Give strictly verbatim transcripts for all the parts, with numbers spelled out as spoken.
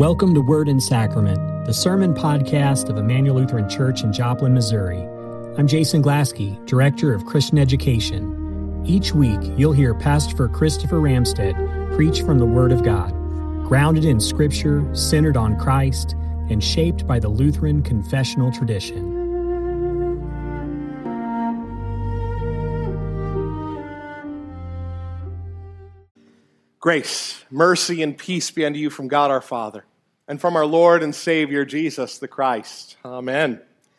Welcome to Word and Sacrament, the sermon podcast of Emmanuel Lutheran Church in Joplin, Missouri. I'm Jason Glaske, Director of Christian Education. Each week, you'll hear Pastor Christopher Ramstead preach from the Word of God, grounded in Scripture, centered on Christ, and shaped by the Lutheran confessional tradition. Grace, mercy, and peace be unto you from God our Father, and from our Lord and Savior, Jesus the Christ. Amen.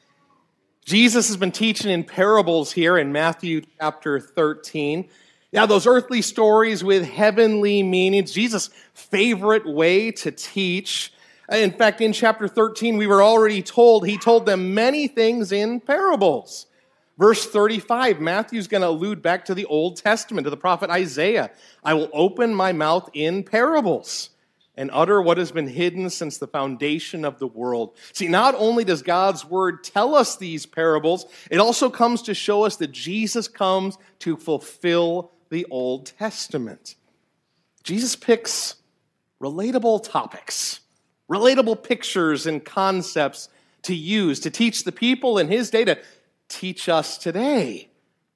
Jesus has been teaching in parables here in Matthew chapter thirteen. Now, those earthly stories with heavenly meanings, Jesus' favorite way to teach. In fact, in chapter thirteen, we were already told, he told them many things in parables. Verse thirty-five, Matthew's going to allude back to the Old Testament, to the prophet Isaiah. I will open my mouth in parables and utter what has been hidden since the foundation of the world. See, not only does God's word tell us these parables, it also comes to show us that Jesus comes to fulfill the Old Testament. Jesus picks relatable topics, relatable pictures and concepts to use to teach the people in his day, to teach us today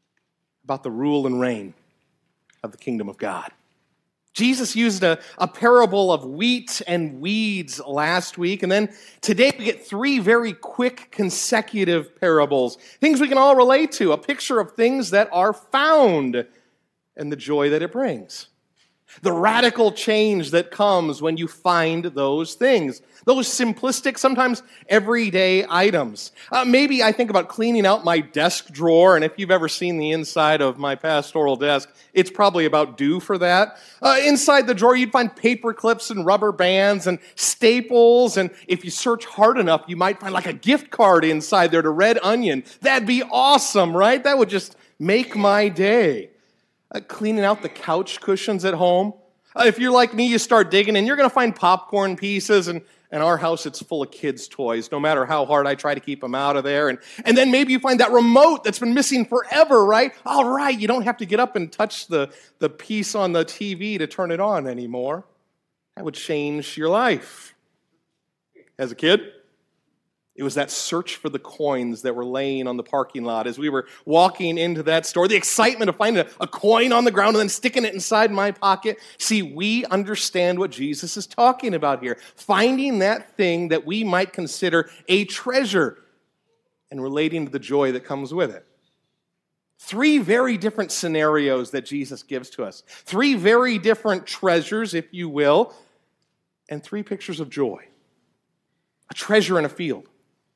about the rule and reign of the kingdom of God. Jesus used a, a parable of wheat and weeds last week, and then today we get three very quick consecutive parables, things we can all relate to, a picture of things that are found and the joy that it brings. The radical change that comes when you find those things. Those simplistic, sometimes everyday items. Uh, maybe I think about cleaning out my desk drawer, and if you've ever seen the inside of my pastoral desk, it's probably about due for that. Uh, inside the drawer, you'd find paper clips and rubber bands and staples, and if you search hard enough, you might find like a gift card inside there to Red Onion. That'd be awesome, right? That would just make my day. Uh, cleaning out the couch cushions at home. Uh, if you're like me, you start digging and you're going to find popcorn pieces, and in our house it's full of kids' toys, no matter how hard I try to keep them out of there. And, and then maybe you find that remote that's been missing forever, right? All right, you don't have to get up and touch the, the piece on the T V to turn it on anymore. That would change your life. As a kid, it was that search for the coins that were laying on the parking lot as we were walking into that store. The excitement of finding a, a coin on the ground and then sticking it inside my pocket. See, we understand what Jesus is talking about here. Finding that thing that we might consider a treasure and relating to the joy that comes with it. Three very different scenarios that Jesus gives to us. Three very different treasures, if you will, and three pictures of joy. A treasure in a field.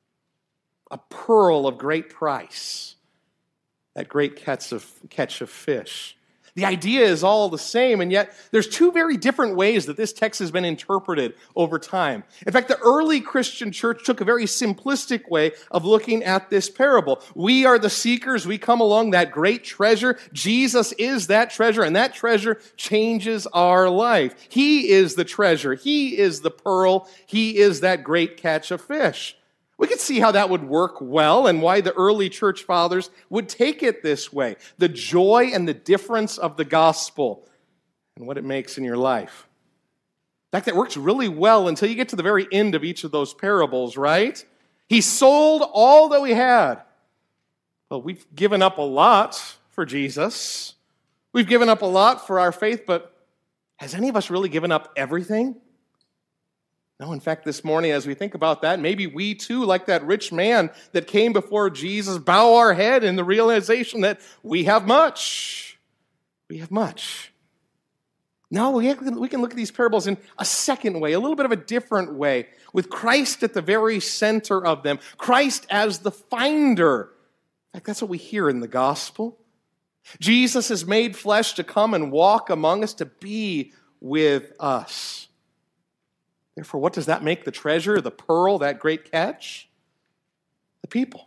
A pearl of great price, that great catch of, catch of fish. The idea is all the same, and yet there's two very different ways that this text has been interpreted over time. In fact, the early Christian church took a very simplistic way of looking at this parable. We are the seekers. We come along that great treasure. Jesus is that treasure, and that treasure changes our life. He is the treasure. He is the pearl. He is that great catch of fish. We could see how that would work well and why the early church fathers would take it this way. The joy and the difference of the gospel and what it makes in your life. In fact, that works really well until you get to the very end of each of those parables, right? He sold all that we had. Well, we've given up a lot for Jesus. We've given up a lot for our faith, but has any of us really given up everything? No, in fact, this morning, as we think about that, maybe we too, like that rich man that came before Jesus, bow our head in the realization that we have much. We have much. Now, we can look at these parables in a second way, a little bit of a different way, with Christ at the very center of them, Christ as the finder. In fact, that's what we hear in the gospel. Jesus is made flesh to come and walk among us, to be with us. Therefore, what does that make the treasure, the pearl, that great catch? The people.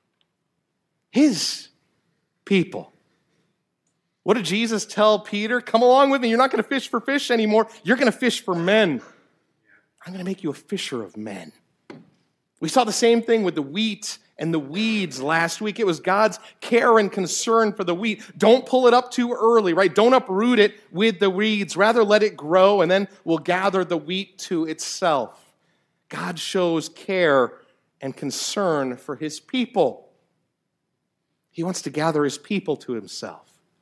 His people. What did Jesus tell Peter? Come along with me. You're not going to fish for fish anymore. You're going to fish for men. I'm going to make you a fisher of men. We saw the same thing with the wheat and the weeds last week. It was God's care and concern for the wheat. Don't pull it up too early, right? Don't uproot it with the weeds. Rather, let it grow, and then we'll gather the wheat to itself. God shows care and concern for his people. He wants to gather his people to himself.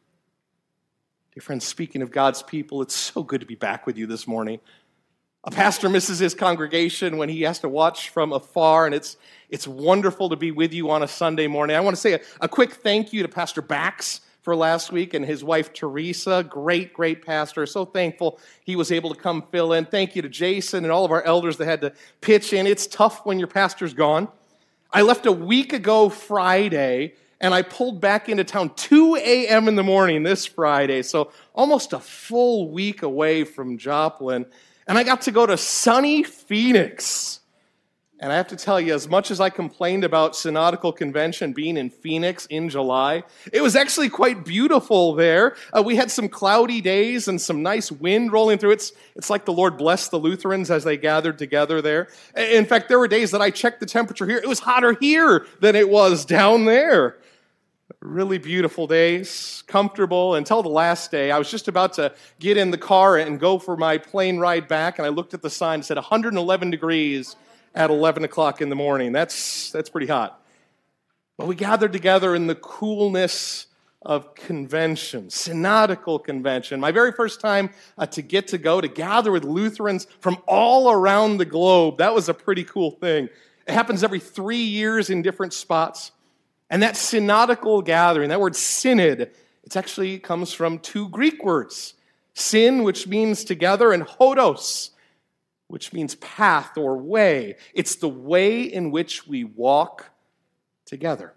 Dear friends, speaking of God's people, it's so good to be back with you this morning. A pastor misses his congregation when he has to watch from afar, and it's it's wonderful to be with you on a Sunday morning. I want to say a, a quick thank you to Pastor Bax for last week and his wife Teresa. Great, great pastor. So thankful he was able to come fill in. Thank you to Jason and all of our elders that had to pitch in. It's tough when your pastor's gone. I left a week ago Friday, and I pulled back into town two a.m. in the morning this Friday, so almost a full week away from Joplin. And I got to go to sunny Phoenix. And I have to tell you, as much as I complained about Synodical Convention being in Phoenix in July, it was actually quite beautiful there. Uh, we had some cloudy days and some nice wind rolling through. It's, it's like the Lord blessed the Lutherans as they gathered together there. In fact, there were days that I checked the temperature here. It was hotter here than it was down there. Really beautiful days, comfortable until the last day. I was just about to get in the car and go for my plane ride back, and I looked at the sign. It said one hundred eleven degrees at eleven o'clock in the morning. That's, that's pretty hot. But we gathered together in the coolness of convention, synodical convention. My very first time uh, to get to go, to gather with Lutherans from all around the globe. That was a pretty cool thing. It happens every three years in different spots. And that synodical gathering, that word synod, it actually comes from two Greek words. Syn, which means together, and hodos, which means path or way. It's the way in which we walk together.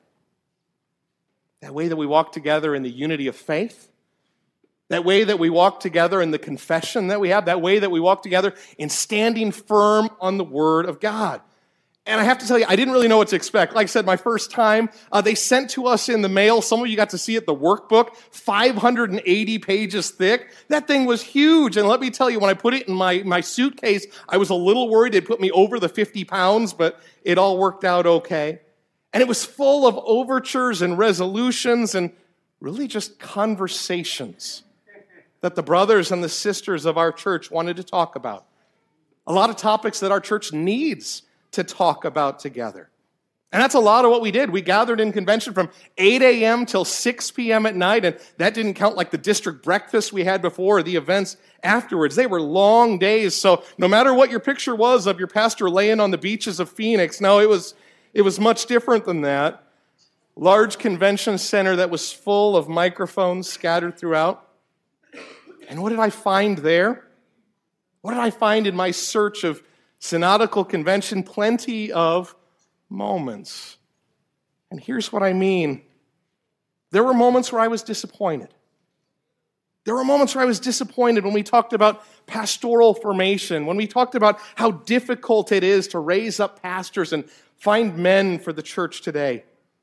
That way that we walk together in the unity of faith. That way that we walk together in the confession that we have. That way that we walk together in standing firm on the Word of God. And I have to tell you, I didn't really know what to expect. Like I said, my first time, uh, they sent to us in the mail, some of you got to see it, the workbook, five hundred eighty pages thick. That thing was huge. And let me tell you, when I put it in my, my suitcase, I was a little worried it'd put me over the fifty pounds, but it all worked out okay. And it was full of overtures and resolutions and really just conversations that the brothers and the sisters of our church wanted to talk about. A lot of topics that our church needs to talk about together. And that's a lot of what we did. We gathered in convention from eight a.m. till six p.m. at night, and that didn't count like the district breakfast we had before or the events afterwards. They were long days, so no matter what your picture was of your pastor laying on the beaches of Phoenix, no, it was, it was much different than that. Large convention center that was full of microphones scattered throughout. And what did I find there? What did I find in my search of synodical convention? Plenty of moments. And here's what I mean. There were moments where I was disappointed. There were moments where I was disappointed when we talked about pastoral formation, when we talked about how difficult it is to raise up pastors and find men for the church today.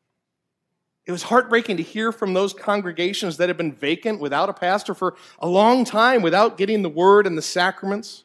It was heartbreaking to hear from those congregations that have been vacant without a pastor for a long time, without getting the word and the sacraments.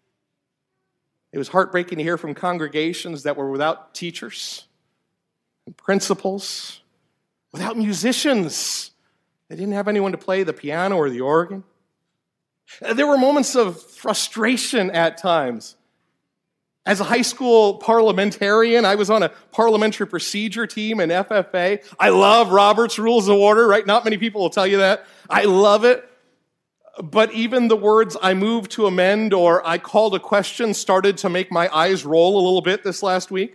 It was heartbreaking to hear from congregations that were without teachers and principals, without musicians. They didn't have anyone to play the piano or the organ. There were moments of frustration at times. As a high school parliamentarian, I was on a parliamentary procedure team in F F A. I love Robert's Rules of Order, right? Not many people will tell you that. I love it. But even the words "I move to amend" or "I called a question" started to make my eyes roll a little bit this last week.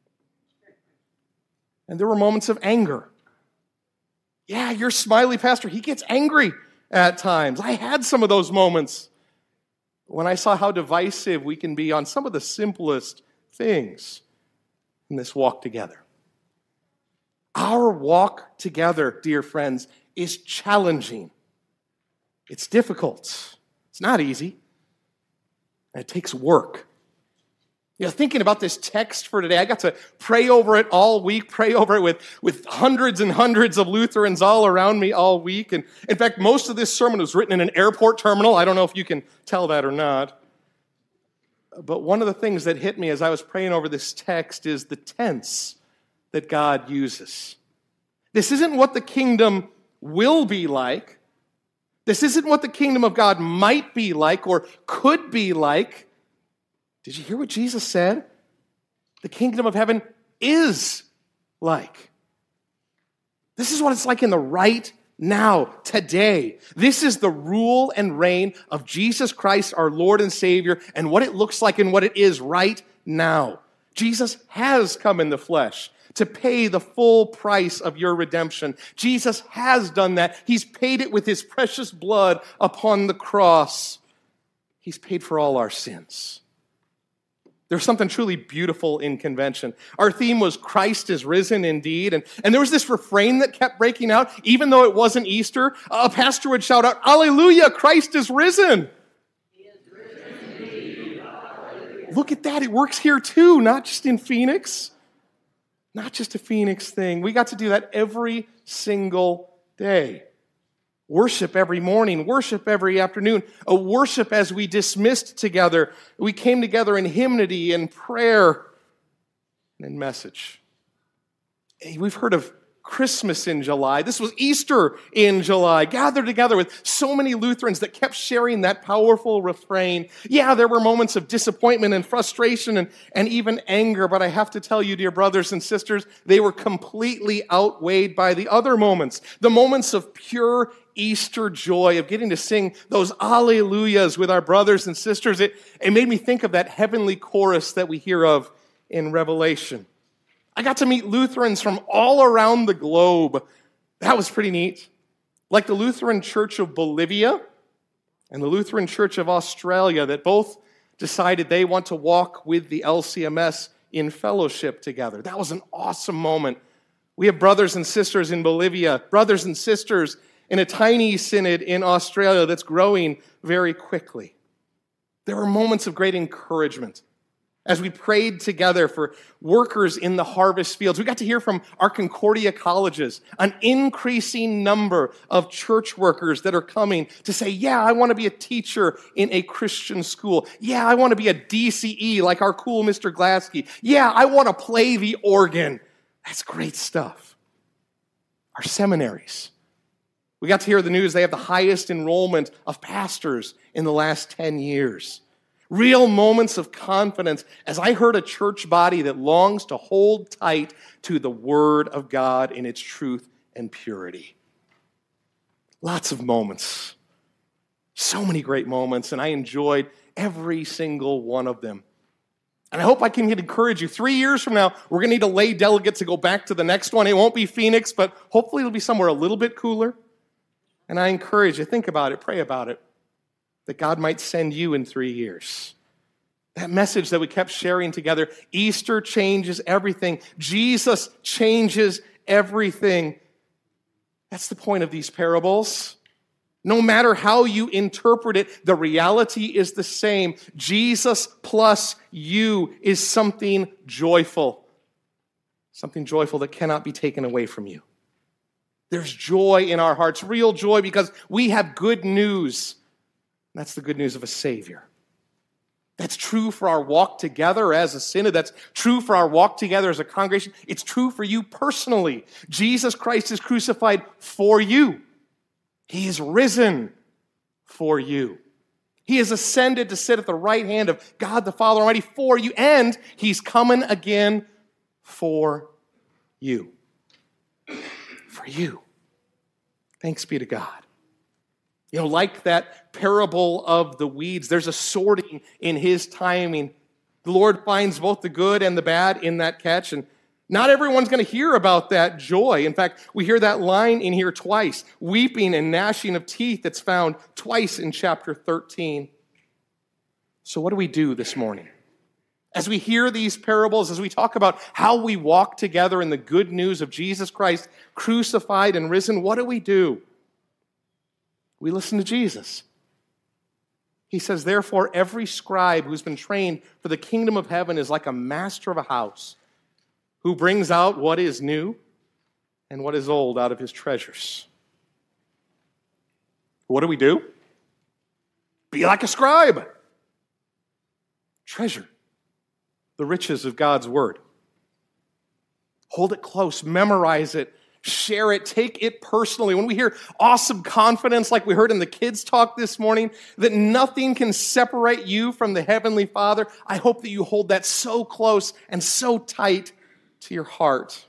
And there were moments of anger. Yeah, your smiley pastor, he gets angry at times. I had some of those moments when I saw how divisive we can be on some of the simplest things in this walk together. Our walk together, dear friends, is challenging. It's difficult. It's not easy. And it takes work. You know, thinking about this text for today, I got to pray over it all week, pray over it with, with hundreds and hundreds of Lutherans all around me all week. And in fact, most of this sermon was written in an airport terminal. I don't know if you can tell that or not. But one of the things that hit me as I was praying over this text is the tense that God uses. This isn't what the kingdom will be like. This isn't what the kingdom of God might be like or could be like. Did you hear what Jesus said? The kingdom of heaven is like. This is what it's like in the right now, today. This is the rule and reign of Jesus Christ, our Lord and Savior, and what it looks like and what it is right now. Jesus has come in the flesh to pay the full price of your redemption. Jesus has done that. He's paid it with his precious blood upon the cross. He's paid for all our sins. There's something truly beautiful in convention. Our theme was Christ is risen indeed. And, and there was this refrain that kept breaking out. Even though it wasn't Easter, a pastor would shout out, "Hallelujah, Christ is risen." He is risen indeed. Hallelujah. Look at that. It works here too, not just in Phoenix. Not just a Phoenix thing. We got to do that every single day. Worship every morning, worship every afternoon, a worship as we dismissed together. We came together in hymnody and prayer and in message. We've heard of Christmas in July. This was Easter in July. Gathered together with so many Lutherans that kept sharing that powerful refrain. Yeah, there were moments of disappointment and frustration and, and even anger, but I have to tell you, dear brothers and sisters, they were completely outweighed by the other moments. The moments of pure Easter joy, of getting to sing those alleluias with our brothers and sisters. It, it made me think of that heavenly chorus that we hear of in Revelation. I got to meet Lutherans from all around the globe. That was pretty neat. Like the Lutheran Church of Bolivia and the Lutheran Church of Australia that both decided they want to walk with the L C M S in fellowship together. That was an awesome moment. We have brothers and sisters in Bolivia, brothers and sisters in a tiny synod in Australia that's growing very quickly. There were moments of great encouragement as we prayed together for workers in the harvest fields. We got to hear from our Concordia colleges, an increasing number of church workers that are coming to say, yeah, I want to be a teacher in a Christian school. Yeah, I want to be a D C E like our cool Mister Glaske. Yeah, I want to play the organ. That's great stuff. Our seminaries. We got to hear the news they have the highest enrollment of pastors in the last ten years. Real moments of confidence as I heard a church body that longs to hold tight to the Word of God in its truth and purity. Lots of moments. So many great moments, and I enjoyed every single one of them. And I hope I can encourage you. Three years from now, we're going to need a lay delegate to go back to the next one. It won't be Phoenix, but hopefully it'll be somewhere a little bit cooler. And I encourage you, think about it, pray about it, that God might send you in three years. That message that we kept sharing together, Easter changes everything. Jesus changes everything. That's the point of these parables. No matter how you interpret it, the reality is the same. Jesus plus you is something joyful. Something joyful that cannot be taken away from you. There's joy in our hearts, real joy, because we have good news. That's the good news of a Savior. That's true for our walk together as a synod. That's true for our walk together as a congregation. It's true for you personally. Jesus Christ is crucified for you. He is risen for you. He is ascended to sit at the right hand of God the Father Almighty for you, and He's coming again for you. For you. Thanks be to God. You know, like that parable of the weeds, there's a sorting in His timing. The Lord finds both the good and the bad in that catch, and not everyone's going to hear about that joy. In fact, we hear that line in here twice, weeping and gnashing of teeth. That's found twice in chapter thirteen. So what do we do this morning? As we hear these parables, as we talk about how we walk together in the good news of Jesus Christ crucified and risen, what do we do? We listen to Jesus. He says, therefore, every scribe who's been trained for the kingdom of heaven is like a master of a house who brings out what is new and what is old out of his treasures. What do we do? Be like a scribe. Treasure the riches of God's word. Hold it close, memorize it, share it, take it personally. When we hear awesome confidence like we heard in the kids' talk this morning, that nothing can separate you from the Heavenly Father, I hope that you hold that so close and so tight to your heart.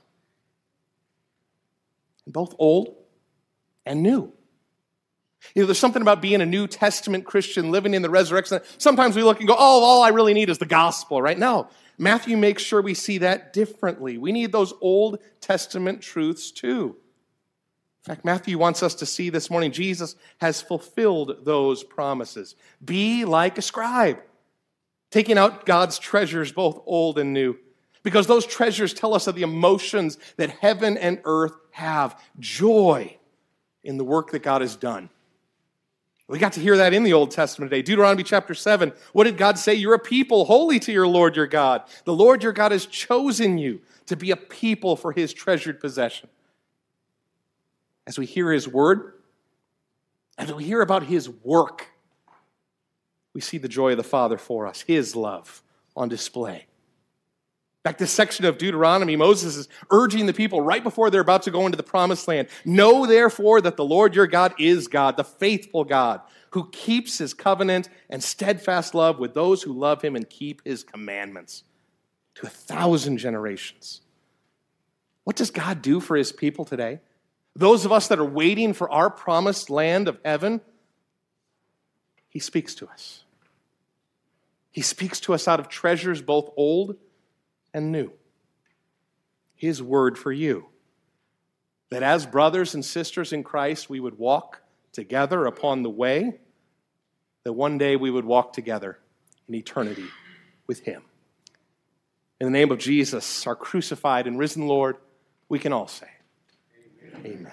Both old and new. You know, there's something about being a New Testament Christian, living in the resurrection. Sometimes we look and go, oh, all I really need is the gospel, right? No, Matthew makes sure we see that differently. We need those Old Testament truths too. In fact, Matthew wants us to see this morning, Jesus has fulfilled those promises. Be like a scribe, taking out God's treasures, both old and new. Because those treasures tell us of the emotions that heaven and earth have. Joy in the work that God has done. We got to hear that in the Old Testament today. Deuteronomy chapter seven. What did God say? You're a people holy to your Lord your God. The Lord your God has chosen you to be a people for his treasured possession. As we hear his word, as we hear about his work, we see the joy of the Father for us, his love on display. In fact, this section of Deuteronomy, Moses is urging the people right before they're about to go into the promised land. Know therefore that the Lord your God is God, the faithful God, who keeps his covenant and steadfast love with those who love him and keep his commandments to a thousand generations. What does God do for his people today? Those of us that are waiting for our promised land of heaven, he speaks to us. He speaks to us out of treasures both old and new. His word for you. That as brothers and sisters in Christ, we would walk together upon the way, that one day we would walk together in eternity with him. In the name of Jesus, our crucified and risen Lord, we can all say, Amen.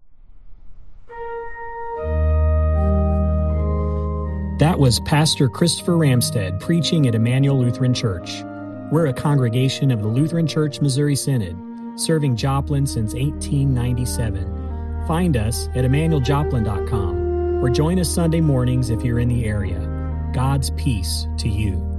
Amen. That was Pastor Christopher Ramstead preaching at Emmanuel Lutheran Church. We're a congregation of the Lutheran Church Missouri Synod, serving Joplin since eighteen ninety-seven. Find us at emmanuel joplin dot com or join us Sunday mornings if you're in the area. God's peace to you.